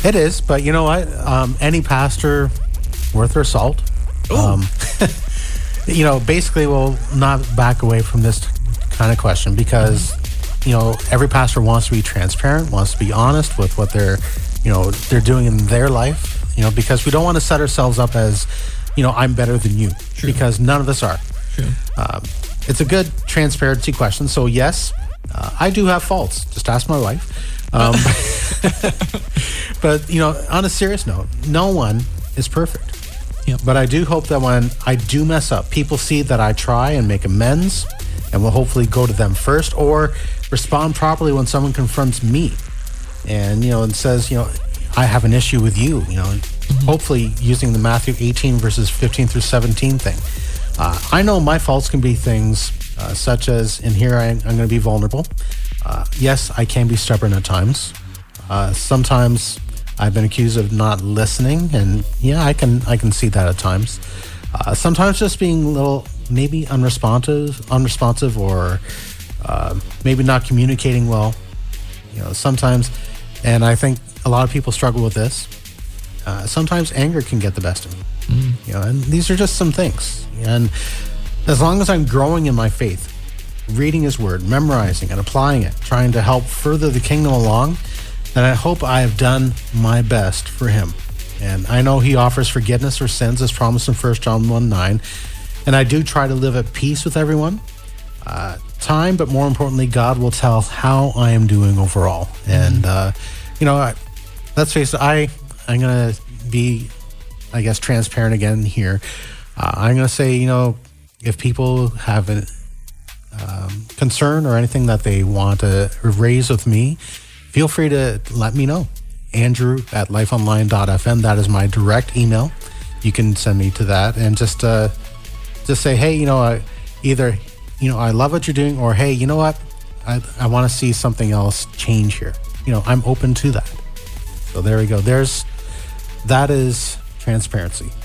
It is, but you know what? Any pastor worth their salt, basically will not back away from this kind of question because, every pastor wants to be transparent, wants to be honest with what they're doing in their life, because we don't want to set ourselves up as, I'm better than you, because none of us are. It's a good transparency question. So yes, I do have faults. Just ask my wife. But, on a serious note, no one is perfect. Yep. But I do hope that when I do mess up, people see that I try and make amends and will hopefully go to them first or respond properly when someone confronts me and, and says, I have an issue with you, hopefully using the Matthew 18 verses 15 through 17 thing. I know my faults can be things such as, and here I'm going to be vulnerable. Yes, I can be stubborn at times. Sometimes I've been accused of not listening, and yeah, I can see that at times. Sometimes just being a little maybe unresponsive, or maybe not communicating well. Sometimes, and I think a lot of people struggle with this. Sometimes anger can get the best of me. And these are just some things. And as long as I'm growing in my faith, reading His Word, memorizing and applying it, trying to help further the kingdom along, then I hope I have done my best for Him. And I know He offers forgiveness for sins as promised in 1 John 1:9. And I do try to live at peace with everyone. Time, but more importantly, God will tell how I am doing overall. And, let's face it, I'm going to be, I guess, transparent again here. I'm going to say, if people have a concern or anything that they want to raise with me, feel free to let me know. Andrew@lifeonline.fm. That is my direct email. You can send me to that and just say, hey, either, I love what you're doing, or hey, you know what? I want to see something else change here. I'm open to that. So there we go. That is transparency.